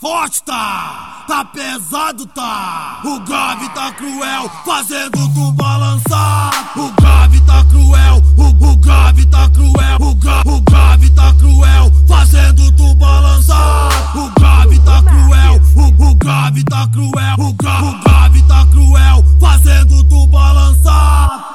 forte, tá pesado, tá. O grave tá cruel, fazendo tu balançar. O grave tá cruel, o grave tá cruel, o grave tá cruel, fazendo tu balançar. O grave tá cruel, o grave tá cruel, o grave tá cruel, fazendo tu balançar.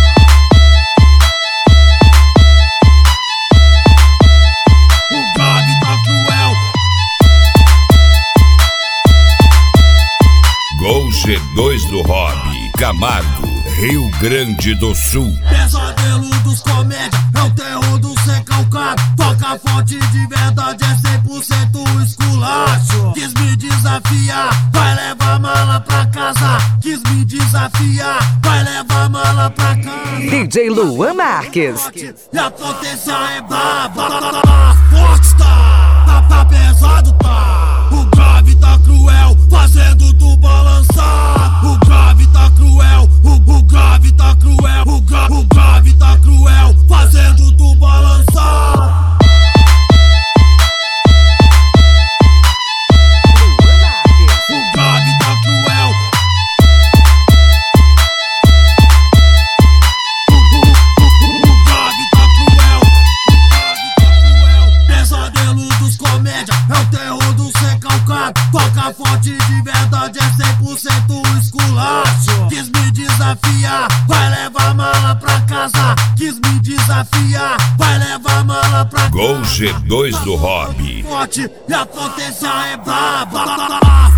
Gol G2 do Hobby, Camargo, Rio Grande do Sul. Pesadelo dos comédia, é o terror do ser calcado. Toca forte de verdade, é 100% esculacho. Quis me desafiar, vai levar mala pra casa. Quis me desafiar, vai levar mala pra casa. DJ Luan Marques. E a potência é braba. Forte tá pesado, tá. O grave tá cruel, fazendo tu balançar. O grave tá cruel, o grave tá cruel, o grave tá cruel, fazendo tu balançar. O grave tá cruel. O grave tá cruel. Pesadelo dos comédia, é o terror do ser calcado. Toca forte de verdade, é 100% esculacho. Quis me desafiar, vai levar mala pra casa. Quis me desafiar, vai levar mala pra casa. Gol G2 do Hobby. Forte e a potência é braba.